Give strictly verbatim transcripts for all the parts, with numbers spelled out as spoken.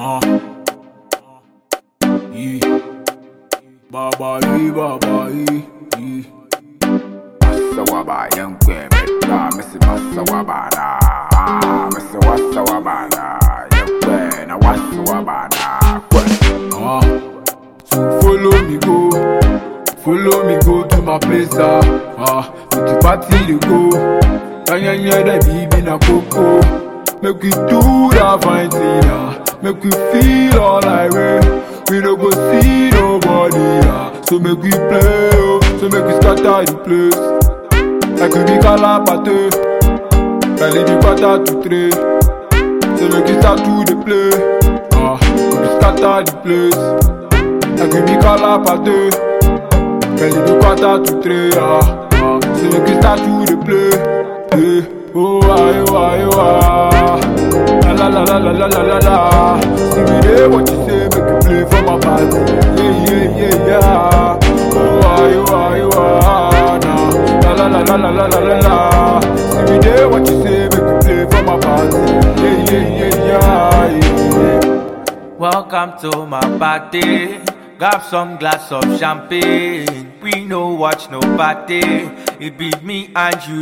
Uh. Yeah. Baba ee, baba ee, ee. Masawaba young queen, Missi Masawabana, Missi Wasawabana, young queen, a Wasawabana. Uh. So follow me go, follow me go to my place ah. Uh. With the party you go, kanya nya da bibi na koko. Make we do that fine thing ah. Make we feel all like we. We don't go see nobody ah. So make we play oh, so make we scatter the place. Like we be calapate, like we be quarter to three. So make we start to the play ah. We scatter the place. Like we be calapate, like we be quarter to three ah. ah. So make we start to the play yeah. Oh ah, oh ah, oh ah. La la la la la la la la. See me there, what you say, make you play for my body. Yeah, yeah, yeah, yeah. Oh, ah, you are, you are, nah. La la la la la la la la la. See me there, what you say, make you play for my body. Yeah, yeah, yeah, yeah, yeah. Welcome to my party. Grab some glass of champagne. We no watch no party. It be me and you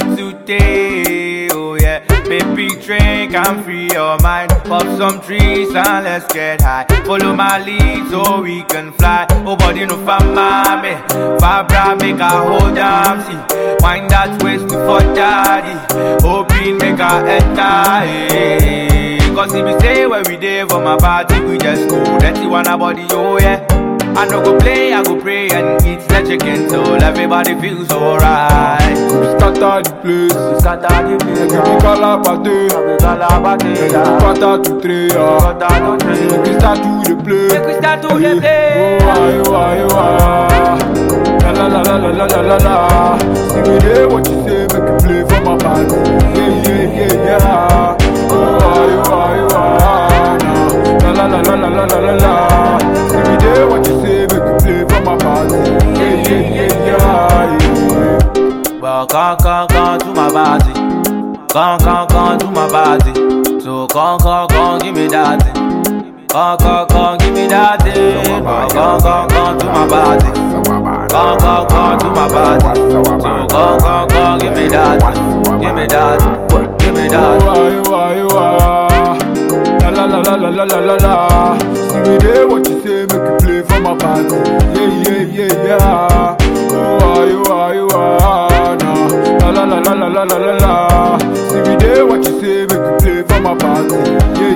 today. Oh yeah, baby drink and free your mind. Pop some trees and let's get high. Follow my lead so we can fly. Oh body no famame. Fabra make a hold down. See, wind that waist to for daddy. Hoping make a enter. Hey. Cause if we say where we day for my party, we just go. Let's see one body, oh yeah. I no go play, I go pray and eat the chicken till everybody feels alright. We scatter the place, Scatter the place, like we be calapate, we calapate, like we be quarter to three ah. quarter to three. So make we start to the play. Make we start to the play. Oh ah, oh ah, oh ah. La la la la la la la la. See me there, what you say, make you play for my body. Yeah, yeah, yeah, yeah. Oh ah, oh ah, oh ah. Nah. La la la la la la la la. See me there, what you say, make you play for my body. Yeah, yeah, yeah, yeah, yeah. Well, come, come, come to my party. Come, come, come to my party. So come, come, come, give me that thing. Come, come, come, give me that thing. Well, come, come, come to my party. Come, come, come to my party. So come, come, come, give me that thing. Give me that, give me that. Oh ah, oh ah, oh ah. La la la la la la la la. See me there, what you say, make you play for my party. Yeah, yeah, yeah, yeah. Oh ah, oh ah, oh ah, nah. La la la la la la la la. See me there, what you say, make you play for my party. Yeah.